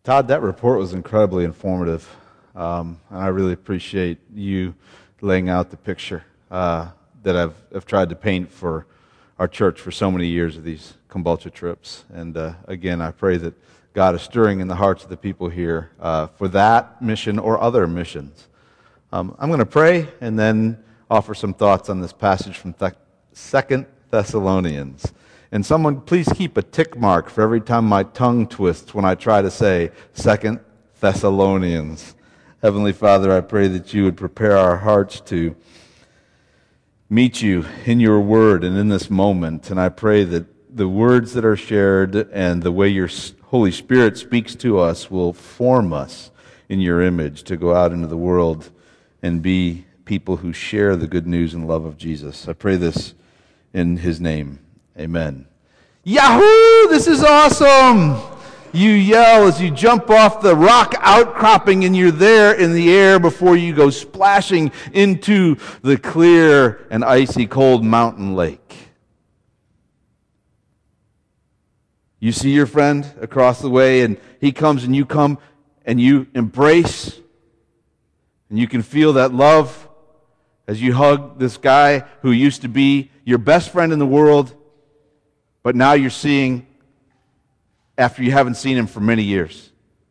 Todd, that report was incredibly informative, and I really appreciate you laying out the picture that I've tried to paint for our church for so many years of these kombucha trips. And again, I pray that God is stirring in the hearts of the people here for that mission or other missions. I'm going to pray and then offer some thoughts on this passage from 2 Thessalonians. And someone please keep a tick mark for every time my tongue twists when I try to say 2 Thessalonians. Heavenly Father, I pray that you would prepare our hearts to meet you in your word and in this moment. And I pray that the words that are shared and the way your Holy Spirit speaks to us will form us in your image to go out into the world and be people who share the good news and love of Jesus. I pray this in his name. Amen. Yahoo! This is awesome! You yell as you jump off the rock outcropping and you're there in the air before you go splashing into the clear and icy cold mountain lake. You see your friend across the way and he comes and you come and you embrace and you can feel that love as you hug this guy who used to be your best friend in the world, but now you're seeing after you haven't seen him for many years.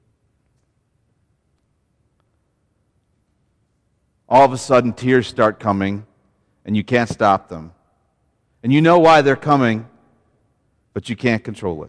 All of a sudden, tears start coming, and you can't stop them. And you know why they're coming, but you can't control it.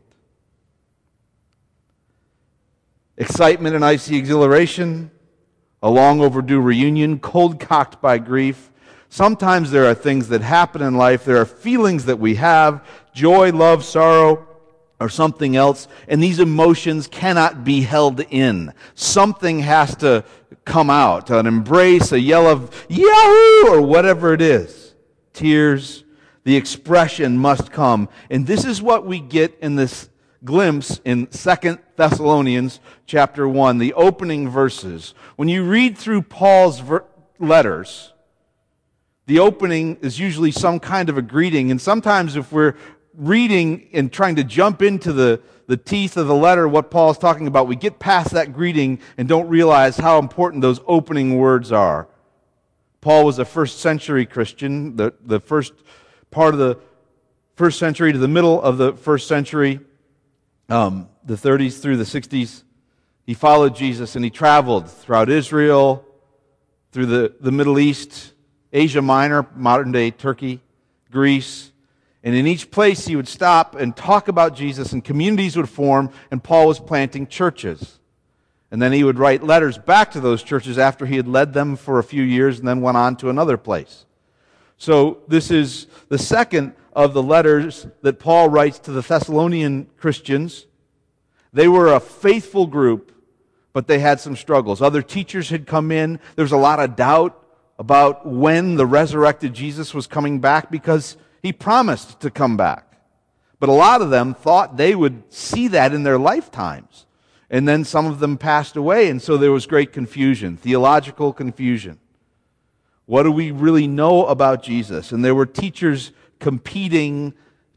Excitement and icy exhilaration, a long overdue reunion, cold-cocked by grief. Sometimes there are things that happen in life, there are feelings that we have, joy, love, sorrow, or something else, and these emotions cannot be held in. Something has to come out, an embrace, a yell of Yahoo! Or whatever it is. Tears, the expression must come. And this is what we get in this glimpse in 2 Thessalonians chapter 1, the opening verses. When you read through Paul's letters, the opening is usually some kind of a greeting, and sometimes if we're reading and trying to jump into the teeth of the letter, what Paul's talking about, we get past that greeting and don't realize how important those opening words are. Paul was a first century Christian, the first part of the first century to the middle of the first century, the 30s through the 60s. He followed Jesus and he traveled throughout Israel, through the Middle East, Asia Minor, modern-day Turkey, Greece. And in each place he would stop and talk about Jesus and communities would form and Paul was planting churches. And then he would write letters back to those churches after he had led them for a few years and then went on to another place. So this is the second of the letters that Paul writes to the Thessalonian Christians. They were a faithful group, but they had some struggles. Other teachers had come in. There was a lot of doubt about when the resurrected Jesus was coming back because he promised to come back. But a lot of them thought they would see that in their lifetimes. And then some of them passed away, and so there was great confusion, theological confusion. What do we really know about Jesus? And there were teachers competing,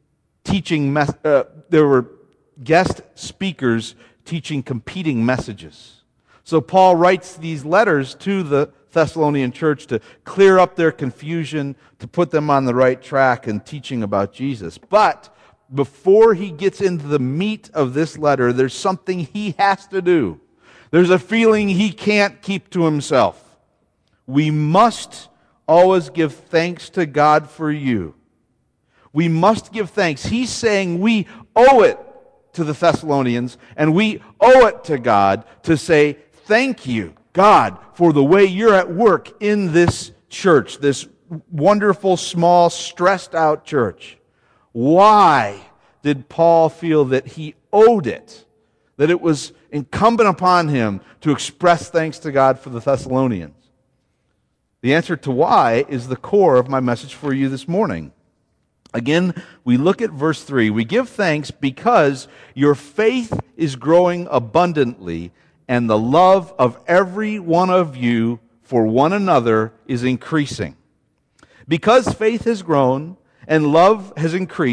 there were guest speakers teaching competing messages. So Paul writes these letters to the Thessalonian church to clear up their confusion, to put them on the right track in teaching about Jesus. But before he gets into the meat of this letter, there's something he has to do. There's a feeling he can't keep to himself. We must always give thanks to God for you. We must give thanks. He's saying we owe it to the Thessalonians, and we owe it to God to say, thank you, God, for the way you're at work in this church, this wonderful, small, stressed out church. Why did Paul feel that he owed it, that it was incumbent upon him to express thanks to God for the Thessalonians? The answer to why is the core of my message for you this morning. Again, we look at verse 3. We give thanks because your faith is growing abundantly and the love of every one of you for one another is increasing. Because faith has grown and love has increased,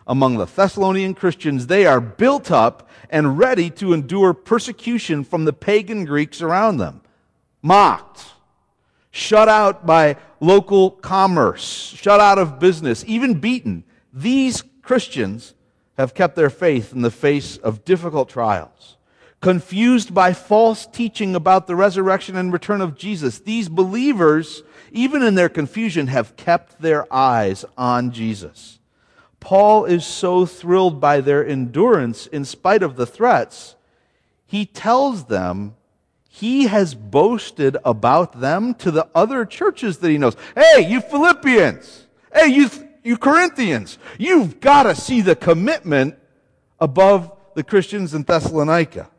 among the Thessalonian Christians, they are built up and ready to endure persecution from the pagan Greeks around them. Mocked, shut out by local commerce, shut out of business, even beaten. These Christians have kept their faith in the face of difficult trials. Confused by false teaching about the resurrection and return of Jesus, these believers, even in their confusion, have kept their eyes on Jesus. Paul is so thrilled by their endurance in spite of the threats, he tells them he has boasted about them to the other churches that he knows. Hey, you Philippians! Hey, you Corinthians! You've got to see the commitment above the Christians in Thessalonica.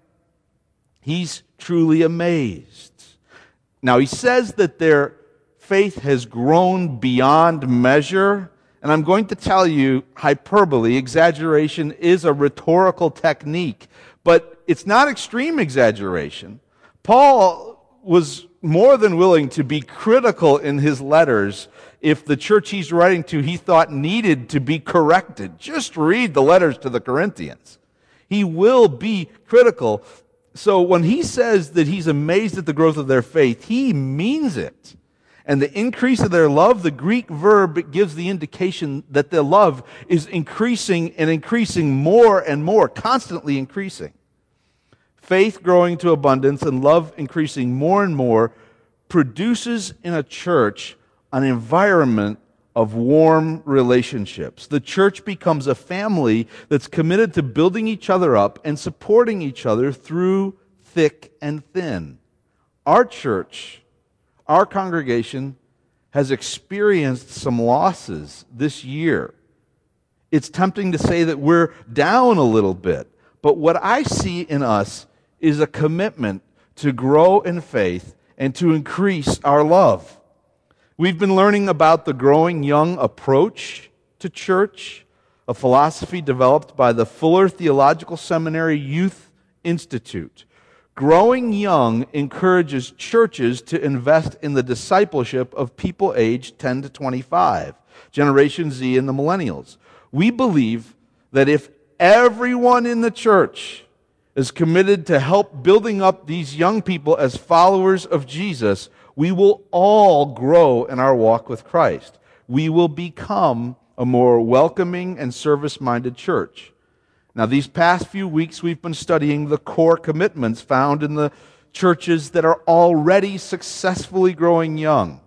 He's truly amazed. Now, he says that their faith has grown beyond measure, and I'm going to tell you, hyperbole, exaggeration, is a rhetorical technique, but it's not extreme exaggeration. Paul was more than willing to be critical in his letters if the church he's writing to he thought needed to be corrected. Just read the letters to the Corinthians. He will be critical. So when he says that he's amazed at the growth of their faith, he means it. And the increase of their love, the Greek verb gives the indication that their love is increasing and increasing more and more, constantly increasing. Faith growing to abundance and love increasing more and more produces in a church an environment of warm relationships. The church becomes a family that's committed to building each other up and supporting each other through thick and thin. Our church, our congregation, has experienced some losses this year. It's tempting to say that we're down a little bit, but what I see in us is a commitment to grow in faith and to increase our love. We've been learning about the growing young approach to church, a philosophy developed by the Fuller Theological Seminary Youth Institute. Growing young encourages churches to invest in the discipleship of people aged 10 to 25, Generation Z and the millennials. We believe that if everyone in the church is committed to help building up these young people as followers of Jesus, we will all grow in our walk with Christ. We will become a more welcoming and service-minded church. Now, these past few weeks, we've been studying the core commitments found in the churches that are already successfully growing young.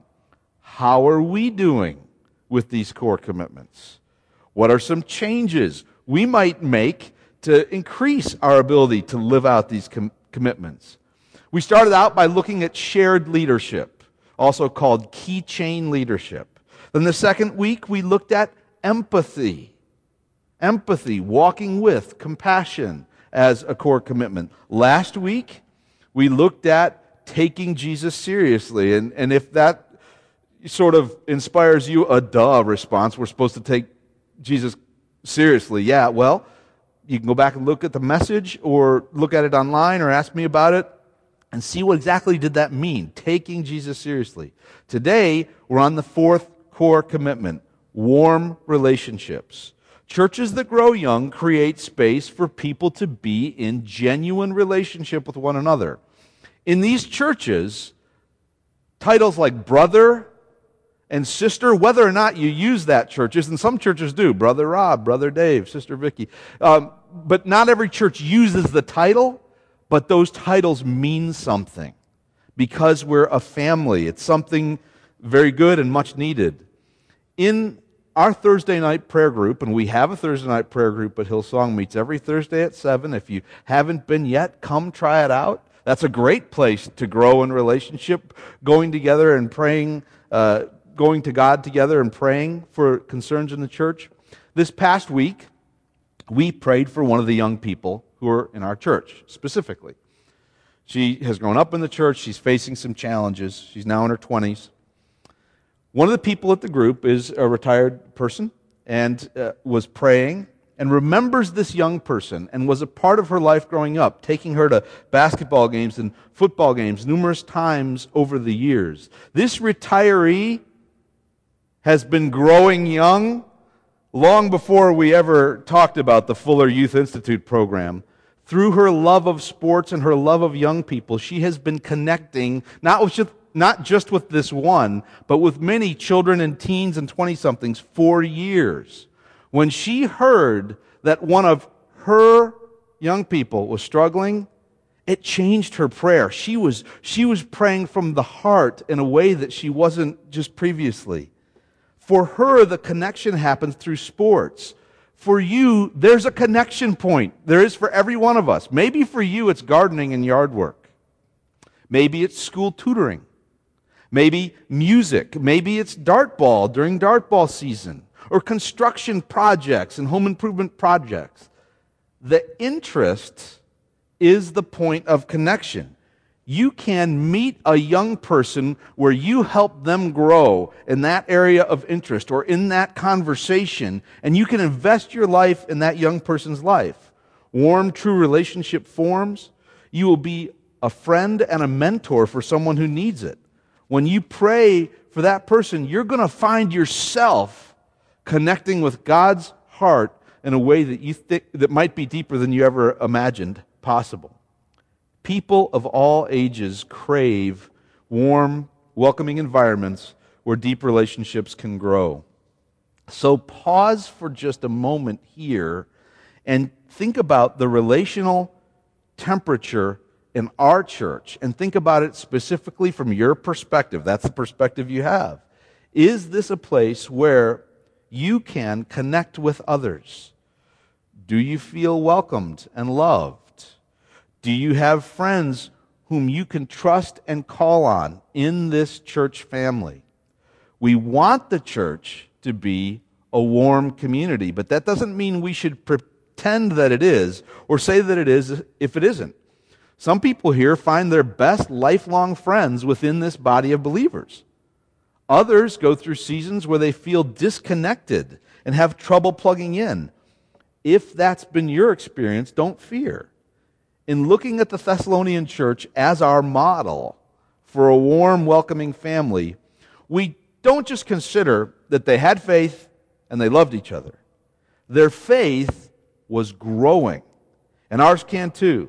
How are we doing with these core commitments? What are some changes we might make to increase our ability to live out these commitments? We started out by looking at shared leadership, also called key chain leadership. Then the second week, we looked at empathy. Empathy, walking with, compassion as a core commitment. Last week, we looked at taking Jesus seriously. And if that sort of inspires you a duh response, we're supposed to take Jesus seriously. Yeah, well, you can go back and look at the message or look at it online or ask me about it and see what exactly did that mean, taking Jesus seriously. Today, we're on the fourth core commitment, warm relationships. Churches that grow young create space for people to be in genuine relationship with one another. In these churches, titles like brother and sister, whether or not you use that churches, and some churches do, Brother Rob, Brother Dave, Sister Vicky, but not every church uses the title, but those titles mean something because we're a family. It's something very good and much needed. In our Thursday night prayer group, and we have a Thursday night prayer group at Hillsong, meets every Thursday at 7. If you haven't been yet, come try it out. That's a great place to grow in relationship, going together and praying, going to God together and praying for concerns in the church. This past week, we prayed for one of the young people who are in our church, specifically. She has grown up in the church. She's facing some challenges. She's now in her 20s. One of the people at the group is a retired person and was praying and remembers this young person and was a part of her life growing up, taking her to basketball games and football games numerous times over the years. This retiree has been growing young Long before we ever talked about the Fuller Youth Institute program, through her love of sports and her love of young people, she has been connecting not just with this one, but with many children and teens and 20-somethings for years. When she heard that one of her young people was struggling, it changed her prayer. She was praying from the heart in a way that she wasn't just previously. For her, the connection happens through sports. For you, there's a connection point. There is for every one of us. Maybe for you, it's gardening and yard work. Maybe it's school tutoring. Maybe music. Maybe it's dartball during dartball season. Or construction projects and home improvement projects. The interest is the point of connection. You can meet a young person where you help them grow in that area of interest or in that conversation, and you can invest your life in that young person's life. Warm, true relationship forms. You will be a friend and a mentor for someone who needs it. When you pray for that person, you're going to find yourself connecting with God's heart in a way that might be deeper than you ever imagined possible. People of all ages crave warm, welcoming environments where deep relationships can grow. So pause for just a moment here and think about the relational temperature in our church and think about it specifically from your perspective. That's the perspective you have. Is this a place where you can connect with others? Do you feel welcomed and loved? Do you have friends whom you can trust and call on in this church family? We want the church to be a warm community, but that doesn't mean we should pretend that it is or say that it is if it isn't. Some people here find their best lifelong friends within this body of believers. Others go through seasons where they feel disconnected and have trouble plugging in. If that's been your experience, don't fear. In looking at the Thessalonian church as our model for a warm, welcoming family, we don't just consider that they had faith and they loved each other. Their faith was growing, and ours can too.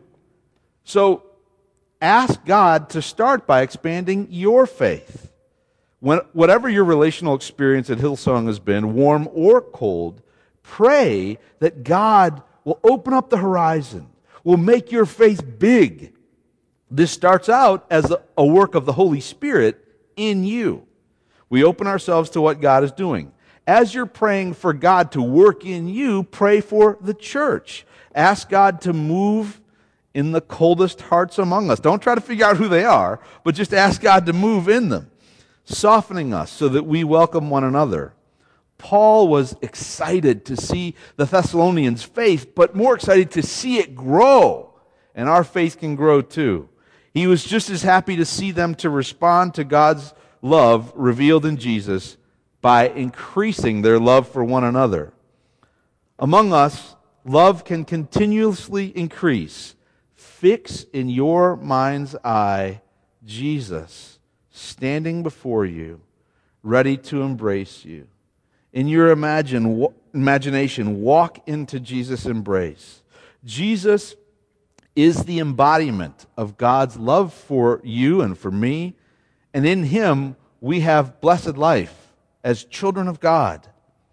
So ask God to start by expanding your faith. Whatever your relational experience at Hillsong has been, warm or cold, pray that God will open up the horizon, will make your faith big. This starts out as a work of the Holy Spirit in you. We open ourselves to what God is doing. As you're praying for God to work in you, pray for the church. Ask God to move in the coldest hearts among us. Don't try to figure out who they are, but just ask God to move in them, softening us so that we welcome one another. Paul was excited to see the Thessalonians' faith, but more excited to see it grow. And our faith can grow too. He was just as happy to see them to respond to God's love revealed in Jesus by increasing their love for one another. Among us, love can continuously increase. Fix in your mind's eye Jesus standing before you, ready to embrace you. In your imagination, walk into Jesus' embrace. Jesus is the embodiment of God's love for you and for me, and in Him we have blessed life as children of God.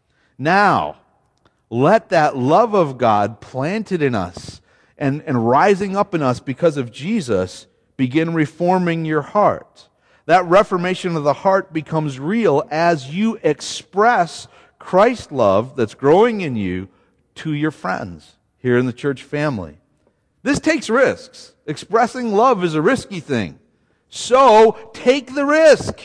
Now, let that love of God planted in us and rising up in us because of Jesus begin reforming your heart. That reformation of the heart becomes real as you express Christ's love that's growing in you to your friends here in the church family. This takes risks. Expressing love is a risky thing. So take the risk.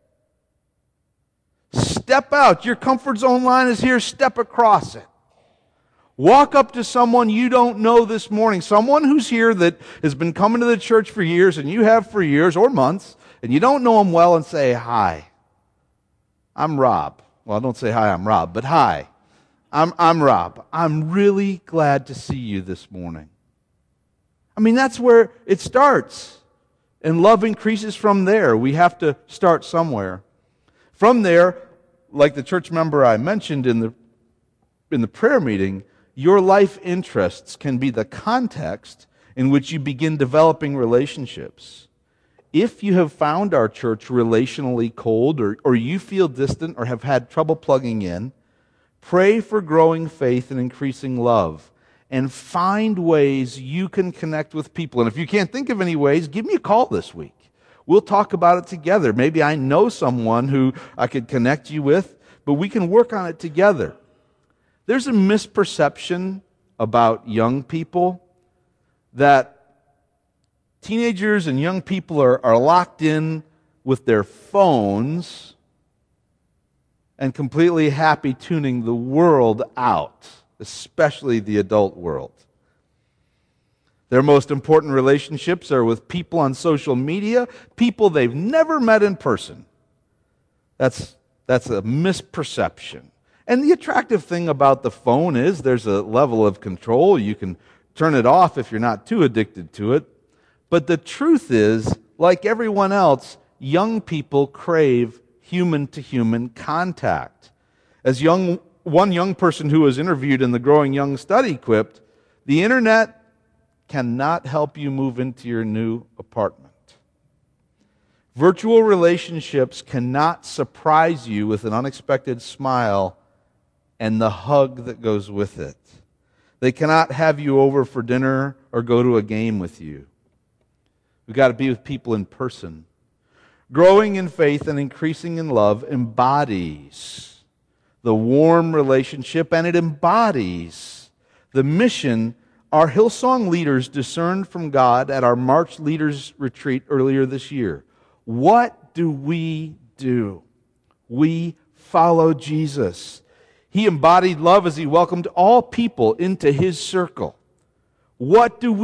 Step out. Your comfort zone line is here. Step across it. Walk up to someone you don't know this morning, someone who's here that has been coming to the church for years, and you have for years or months, and you don't know them well, and say, "Hi, I'm Rob." Well, don't say, "Hi, I'm Rob," but "Hi, I'm Rob. I'm really glad to see you this morning." I mean, that's where it starts. And love increases from there. We have to start somewhere. From there, like the church member I mentioned in the in the prayer meeting, your life interests can be the context in which you begin developing relationships. If you have found our church relationally cold, or you feel distant or have had trouble plugging in, pray for growing faith and increasing love, and find ways you can connect with people. And if you can't think of any ways, give me a call this week. We'll talk about it together. Maybe I know someone who I could connect you with, but we can work on it together. There's a misperception about young people that teenagers and young people are locked in with their phones and completely happy tuning the world out, especially the adult world. Their most important relationships are with people on social media, people they've never met in person. That's a misperception. And the attractive thing about the phone is there's a level of control. You can turn it off if you're not too addicted to it. But the truth is, like everyone else, young people crave human-to-human contact. As one young person who was interviewed in the Growing Young study quipped, the internet cannot help you move into your new apartment. Virtual relationships cannot surprise you with an unexpected smile and the hug that goes with it. They cannot have you over for dinner or go to a game with you. We've got to be with people in person. Growing in faith and increasing in love embodies the warm relationship, and it embodies the mission our Hillsong leaders discerned from God at our March Leaders Retreat earlier this year. What do? We follow Jesus. He embodied love as he welcomed all people into his circle. What do?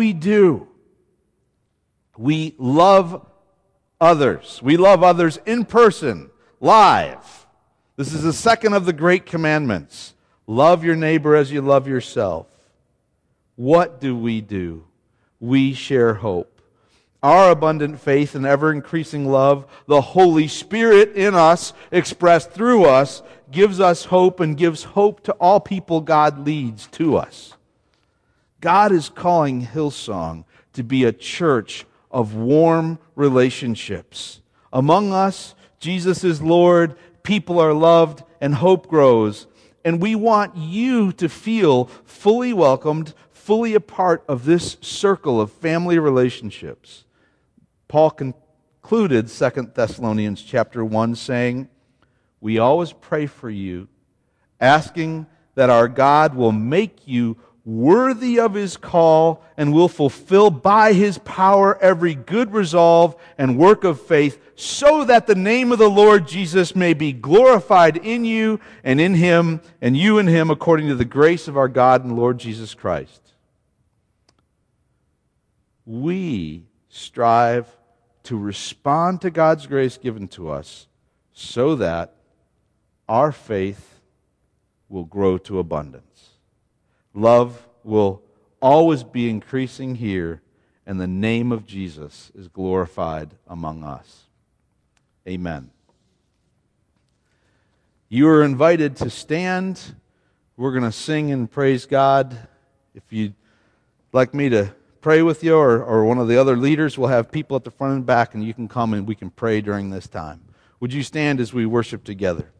We love others. We love others in person, live. This is the second of the great commandments. Love your neighbor as you love yourself. What do? We share hope. Our abundant faith and ever-increasing love, the Holy Spirit in us, expressed through us, gives us hope and gives hope to all people God leads to us. God is calling Hillsong to be a church of warm relationships. Among us, Jesus is Lord, people are loved, and hope grows. And we want you to feel fully welcomed, fully a part of this circle of family relationships. Paul concluded 2 Thessalonians chapter 1 saying, "We always pray for you, asking that our God will make you worthy of his call and will fulfill by his power every good resolve and work of faith, so that the name of the Lord Jesus may be glorified in you and in him, and you in him, according to the grace of our God and Lord Jesus Christ." We strive to respond to God's grace given to us so that our faith will grow to abundance. Love will always be increasing here, and the name of Jesus is glorified among us. Amen. You are invited to stand. We're going to sing and praise God. If you'd like me to pray with you, or one of the other leaders, we'll have people at the front and back, and you can come and we can pray during this time. Would you stand as we worship together?